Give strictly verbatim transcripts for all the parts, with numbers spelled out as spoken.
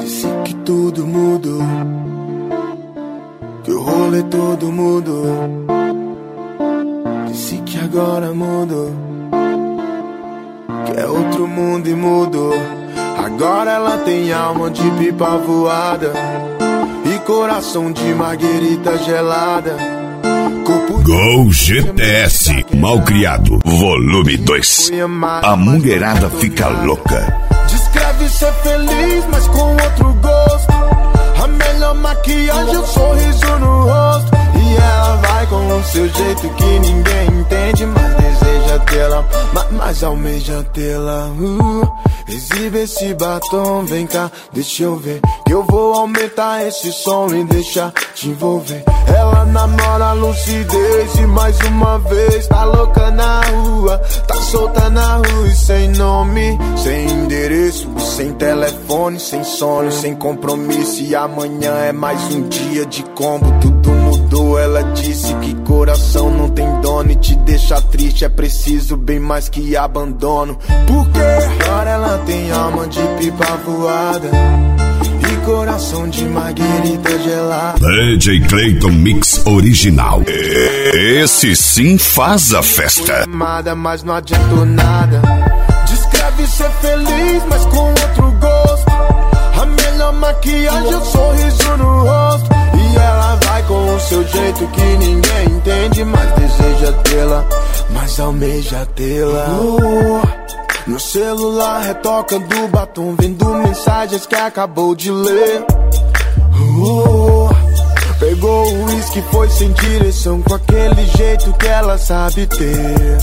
Disse que tudo mudou, que o rolê todo mudou. Disse que agora mudou, que é outro mundo e mudou. Agora ela tem alma de pipa voada e coração de marguerita gelada. Gol G T S, Malcriado, volume dois. A mulherada fica louca. Descreve ser feliz, mas com outro gosto. A melhor maquiagem, o sorriso no rosto. E ela vai com o seu jeito que ninguém entende, mas deseja tê-la, mas, mas almeja tê-la. uh, Exibe esse batom, vem cá, deixa eu ver, que eu vou aumentar esse som e deixar te envolver. Ela namora a lucidez e mais uma vez tá louca na rua, tá solta na rua e sem nome, sem endereço, sem telefone, sem sono, sem compromisso. E amanhã é mais um dia de combo, tudo mudou. Ela disse que coração não tem dono e te deixa triste, é preciso bem mais que abandono. Porque agora ela tem alma de pipa voada e coração de marguerita gelada. D J Clayton Mix Original. Esse sim faz a festa. Amada, mas não adiantou nada. Descreve ser feliz, mas com outro gosto. A melhor maquiagem, o sorriso no rosto. E ela vai com o seu jeito que ninguém entende, mas deseja tê-la, mas almeja tê-la. uh. No celular retoca do batom, vendo mensagens que acabou de ler. uh, Pegou o uísque, foi sem direção, com aquele jeito que ela sabe ter.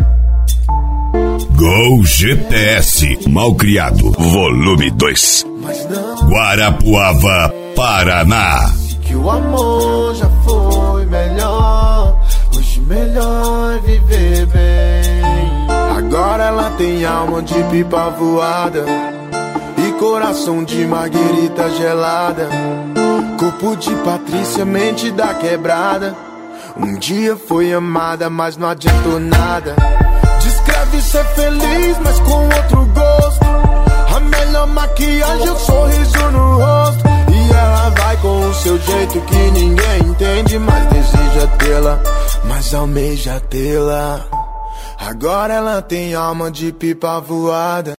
Gol G T S, Malcriado, volume dois. Guarapuava, Paraná. Que o amor já foi melhor, hoje melhor é viver bem. Agora ela tem alma de pipa voada e coração de marguerita gelada. Corpo de Patrícia, mente da quebrada. Um dia foi amada, mas não adiantou nada. Descreve ser feliz, mas com outro gosto. A melhor maquiagem, o sorriso no rosto. E ela vai com o seu jeito que ninguém entende, mas deseja tê-la, mas almeja tê-la. Agora ela tem alma de pipa voada.